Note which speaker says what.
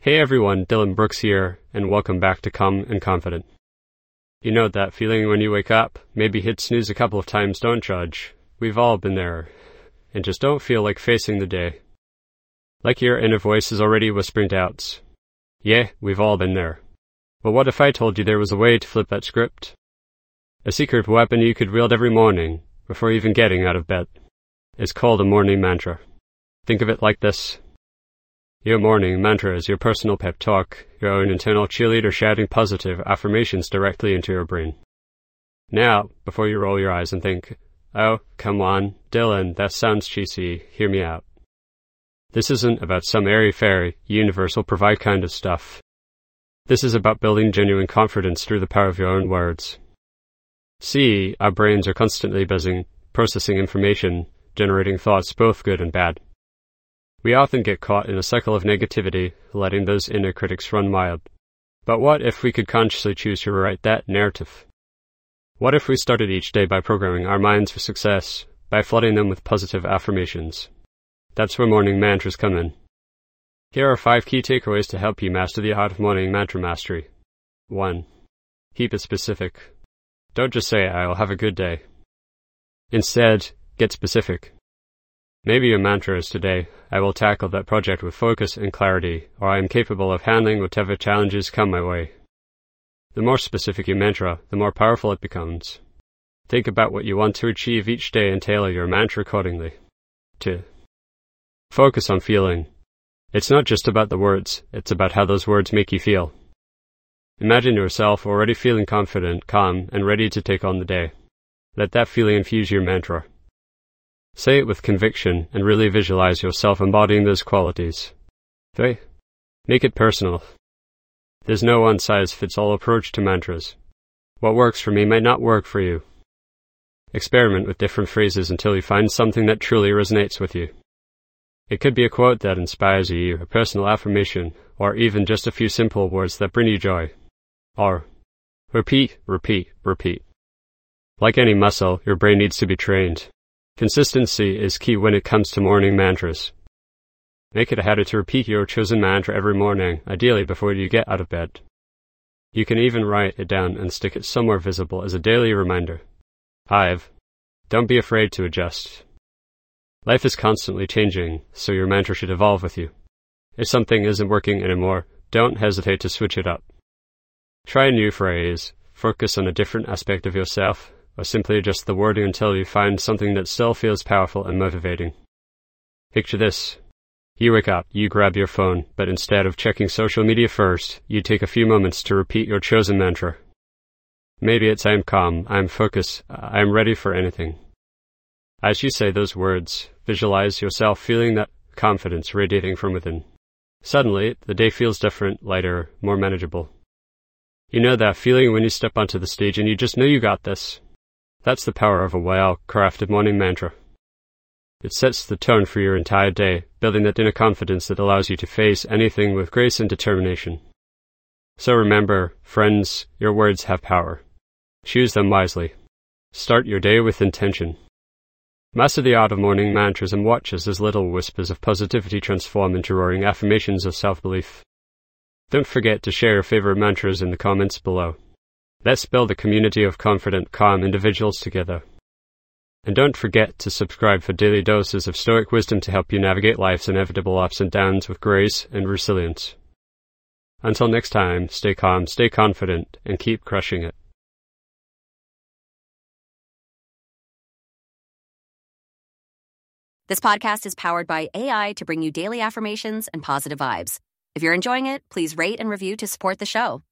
Speaker 1: Hey everyone, Dylan Brooks here, and welcome back to Calm and Confident. You know that feeling when you wake up, maybe hit snooze a couple of times, don't judge. We've all been there, and just don't feel like facing the day. Like your inner voice is already whispering doubts. Yeah, we've all been there. But what if I told you there was a way to flip that script? A secret weapon you could wield every morning, before even getting out of bed. It's called a morning mantra. Think of it like this. Your morning mantra is your personal pep talk, your own internal cheerleader shouting positive affirmations directly into your brain. Now, before you roll your eyes and think, oh, come on, Dylan, that sounds cheesy, hear me out. This isn't about some airy-fairy, universal provide kind of stuff. This is about building genuine confidence through the power of your own words. See, our brains are constantly buzzing, processing information, generating thoughts both good and bad. We often get caught in a cycle of negativity, letting those inner critics run wild. But what if we could consciously choose to rewrite that narrative? What if we started each day by programming our minds for success, by flooding them with positive affirmations? That's where morning mantras come in. Here are 5 key takeaways to help you master the art of morning mantra mastery. 1. Keep it specific. Don't just say, I'll have a good day. Instead, get specific. Maybe your mantra is today, I will tackle that project with focus and clarity, or I am capable of handling whatever challenges come my way. The more specific your mantra, the more powerful it becomes. Think about what you want to achieve each day and tailor your mantra accordingly. 2. Focus on feeling. It's not just about the words, it's about how those words make you feel. Imagine yourself already feeling confident, calm, and ready to take on the day. Let that feeling infuse your mantra. Say it with conviction and really visualize yourself embodying those qualities. 3. Make it personal. There's no one-size-fits-all approach to mantras. What works for me might not work for you. Experiment with different phrases until you find something that truly resonates with you. It could be a quote that inspires you, a personal affirmation, or even just a few simple words that bring you joy. Or, repeat, repeat, repeat. Like any muscle, your brain needs to be trained. Consistency is key when it comes to morning mantras. Make it a habit to repeat your chosen mantra every morning, ideally before you get out of bed. You can even write it down and stick it somewhere visible as a daily reminder. 5. Don't be afraid to adjust. Life is constantly changing, so your mantra should evolve with you. If something isn't working anymore, don't hesitate to switch it up. Try a new phrase, focus on a different aspect of yourself, or simply adjust the wording until you find something that still feels powerful and motivating. Picture this. You wake up, you grab your phone, but instead of checking social media first, you take a few moments to repeat your chosen mantra. Maybe it's I'm calm, I'm focused, I'm ready for anything. As you say those words, visualize yourself feeling that confidence radiating from within. Suddenly, the day feels different, lighter, more manageable. You know that feeling when you step onto the stage and you just know you got this. That's the power of a well-crafted morning mantra. It sets the tone for your entire day, building that inner confidence that allows you to face anything with grace and determination. So remember, friends, your words have power. Choose them wisely. Start your day with intention. Master the art of morning mantras and watch as those little whispers of positivity transform into roaring affirmations of self-belief. Don't forget to share your favorite mantras in the comments below. Let's build a community of confident, calm individuals together. And don't forget to subscribe for daily doses of Stoic wisdom to help you navigate life's inevitable ups and downs with grace and resilience. Until next time, stay calm, stay confident, and keep crushing it.
Speaker 2: This podcast is powered by AI to bring you daily affirmations and positive vibes. If you're enjoying it, please rate and review to support the show.